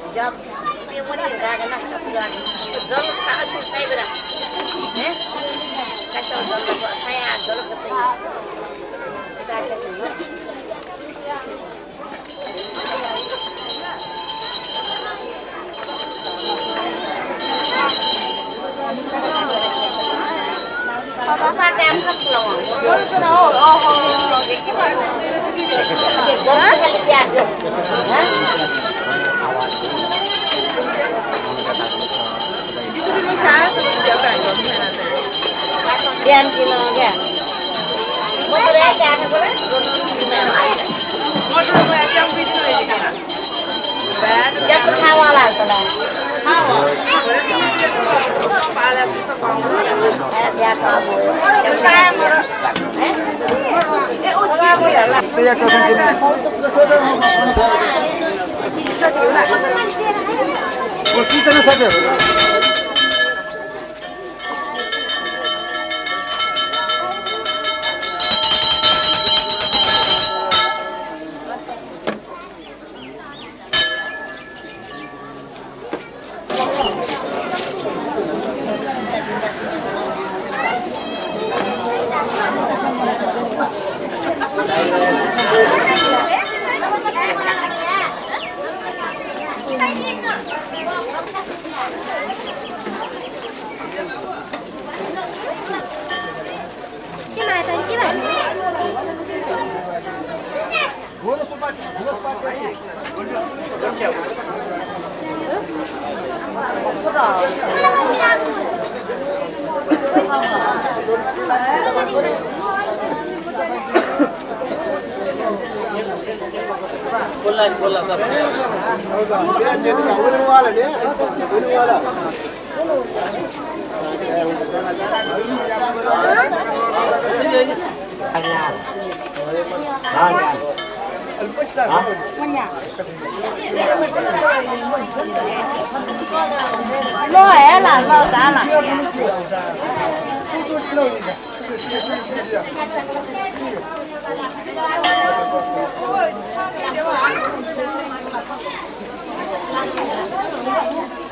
जब ये वो नहीं गागा ना जल खा अच्छे सही बरा हैं कैसे जल खाया जल करते हैं Papa đem khắp lòng. Ôi cái nào? Đem chi nó kìa. Một cái ra nó có đấy. Một cái trong video này kìa. Chắc có thao là rồi này. Thao à? Ba là chúng ta còn ya thao rồi. Cái sai mà đó. Cái út ra bây giờ là. Bây giờ cho thằng kia. Ủa chị tên là sao vậy? Lo é là lo giá là. Ôi,